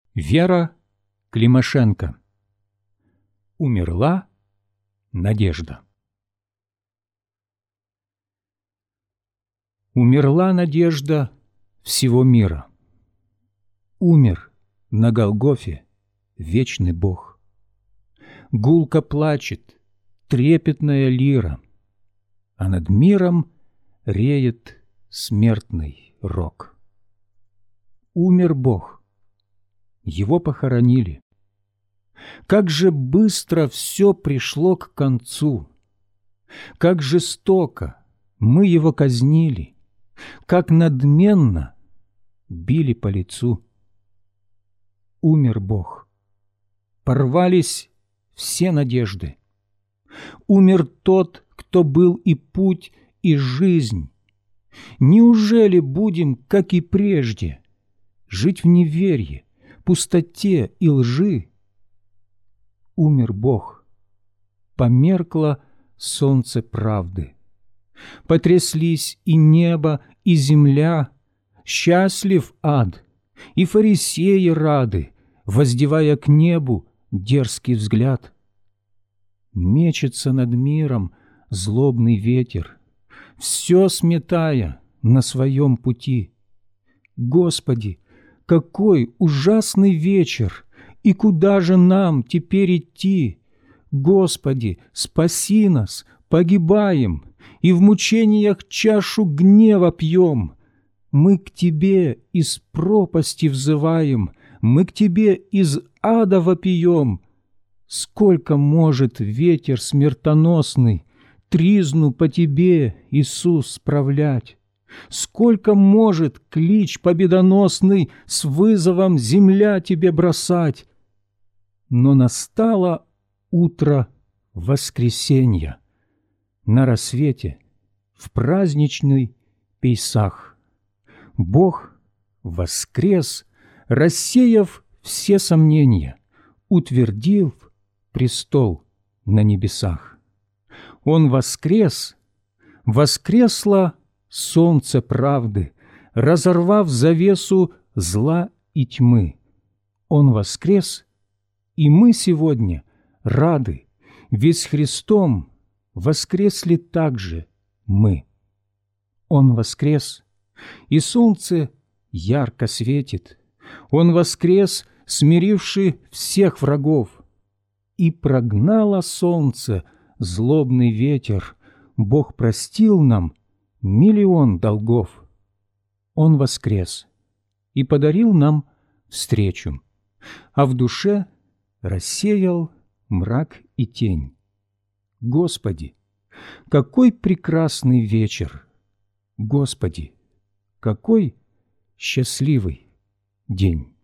Вера Климашенко. Умерла надежда. Умерла надежда всего мира. Умер на Голгофе вечный Бог. Гулко плачет трепетная лира, а над миром реет смертный рок. Умер Бог, Его похоронили. Как же быстро все пришло к концу! Как жестоко мы Его казнили! Как надменно били по лицу! Умер Бог. Порвались все надежды. Умер тот, кто был и путь, и жизнь. Неужели будем, как и прежде, жить в неверье, пустоте и лжи? Умер Бог. Померкло солнце правды. Потряслись и небо, и земля. Счастлив ад, и фарисеи рады, воздевая к небу дерзкий взгляд. Мечется над миром злобный ветер, все сметая на своем пути. Господи, какой ужасный вечер! И куда же нам теперь идти? Господи, спаси нас, погибаем, и в мучениях чашу гнева пьем. Мы к Тебе из пропасти взываем, мы к Тебе из ада вопием. Сколько может ветер смертоносный тризну по Тебе, Иисус, справлять? Сколько может клич победоносный с вызовом земля Тебе бросать? Но настало утро воскресенья. На рассвете, в праздничный Пейсах, Бог воскрес, рассеяв все сомнения, утвердил престол на небесах. Он воскрес, воскресло солнце правды, разорвав завесу зла и тьмы. Он воскрес, и мы сегодня рады, ведь с Христом воскресли также мы. Он воскрес, и солнце ярко светит. Он воскрес, смиривший всех врагов. И прогнало солнце злобный ветер. Бог простил нам миллион долгов. Он воскрес и подарил нам встречу, а в душе рассеял мрак и тень. Господи, какой прекрасный вечер! Господи, какой счастливый день!